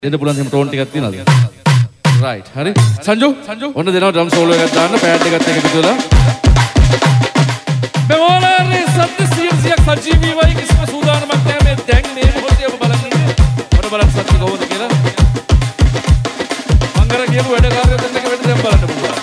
දෙන්න පුළුවන් එහෙම ටෝන් ටිකක් තියනවද? රයිට්. හරි. සංජු ඔන්න දෙනවා ඩ්‍රම් සෝලෝ එකක් දාන්න පෑඩ් එකත් එක්ක පිටුවලා. මෙවලරේ සත්‍ය සියයක් සජීවීවයි කිසිම සූදානමක් නැහැ මේ දැන් මේ මොහොතේ ඔබ බලන් ඉන්නේ. ඔන්න බලන්න සත්‍ය කොහොමද කියලා. මං අර කියපු වැඩ කාර්යය දෙන්නක වෙන්න දැන් බලන්න පුළුවන්.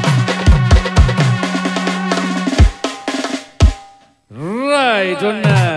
Right,